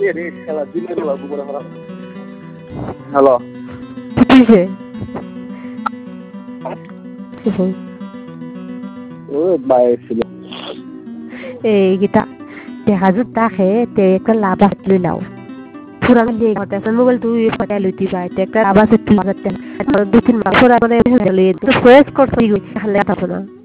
hello কিছে ও বাইরে ছিল এই গিটা তে হাজুর তাকে তে একটা লাভ লই লাও পুরা দিয়ে কথা মোবাইল তুই ফাটা লইতি পাই তে একটা আবার 2 তিন মাস পরে মানে লই তো ফ্রেশ করছি খালি কথা না